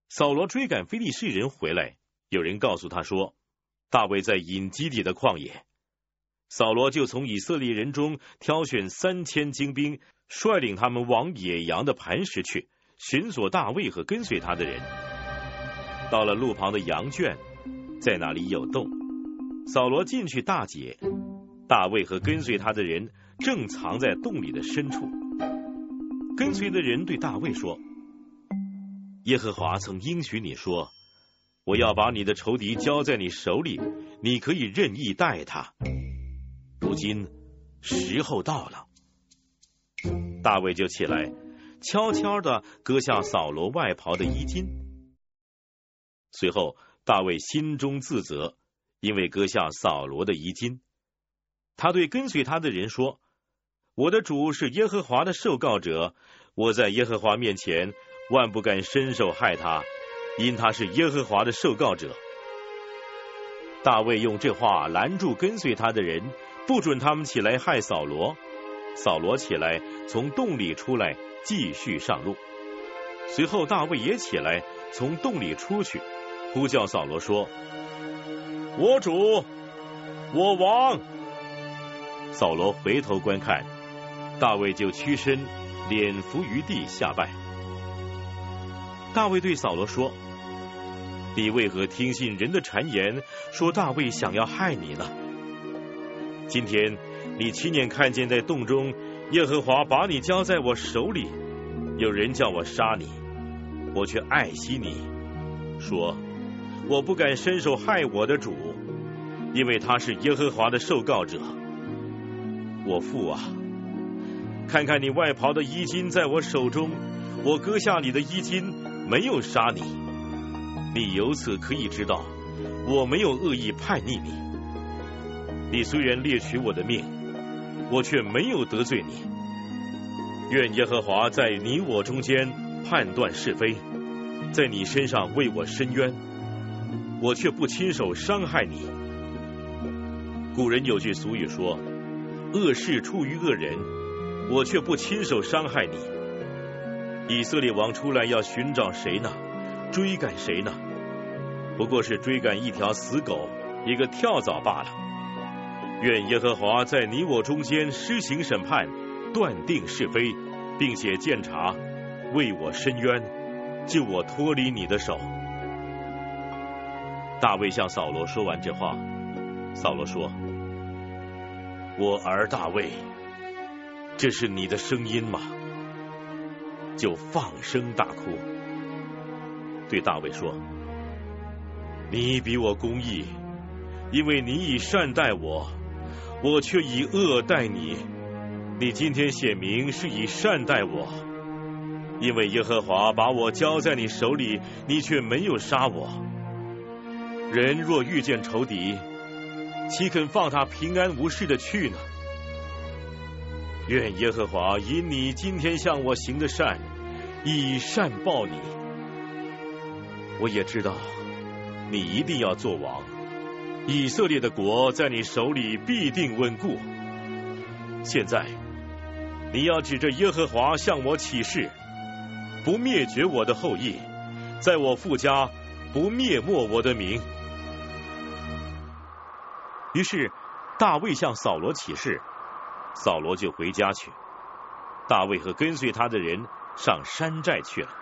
扫罗追赶非利士人回来，有人告诉他说，大卫在隐基底的旷野。扫罗就从以色列人中挑选3000精兵，率领他们往野羊的磐石去，寻索大卫和跟随他的人。到了路旁的羊圈，在那里有洞，扫罗进去大解，大卫和跟随他的人正藏在洞里的深处。跟随的人对大卫说，耶和华曾应许你说，我要把你的仇敌交在你手里，你可以任意待他。如今时候到了。大卫就起来，悄悄地割下扫罗外袍的衣襟。随后大卫心中自责，因为割下扫罗的衣襟。他对跟随他的人说，我的主是耶和华的受膏者，我在耶和华面前万不敢伸手害他，因他是耶和华的受膏者。大卫用这话拦住跟随他的人，不准他们起来害扫罗。扫罗起来，从洞里出来，继续上路。随后大卫也起来，从洞里出去，呼叫扫罗说，我主，我王。扫罗回头观看，大卫就屈身，脸伏于地下拜。大卫对扫罗说，你为何听信人的谗言，说大卫想要害你呢？今天你亲眼看见在洞中，耶和华把你交在我手里，有人叫我杀你，我却爱惜你，说我不敢伸手害我的主，因为他是耶和华的受膏者。我父啊，看看你外袍的衣襟在我手中，我割下你的衣襟，没有杀你，你由此可以知道，我没有恶意叛逆你。你虽然猎取我的命，我却没有得罪你。愿耶和华在你我中间判断是非，在你身上为我伸冤，我却不亲手伤害你。古人有句俗语说，恶事出于恶人，我却不亲手伤害你。以色列王出来要寻找谁呢？追赶谁呢？不过是追赶一条死狗，一个跳蚤罢了。愿耶和华在你我中间施行审判，断定是非，并且鉴察，为我伸冤，救我脱离你的手。大卫向扫罗说完这话，扫罗说，我儿大卫，这是你的声音吗？就放声大哭，对大卫说，你比我公义，因为你以善待我，我却以恶待你。你今天显明是以善待我，因为耶和华把我交在你手里，你却没有杀我。人若遇见仇敌，岂肯放他平安无事的去呢？愿耶和华因你今天向我行的善，以善报你。我也知道你一定要做王，以色列的国在你手里必定稳固。现在你要指着耶和华向我起誓，不灭绝我的后裔，在我父家不灭没我的名。于是大卫向扫罗起誓，扫罗就回家去。大卫和跟随他的人上山寨去了。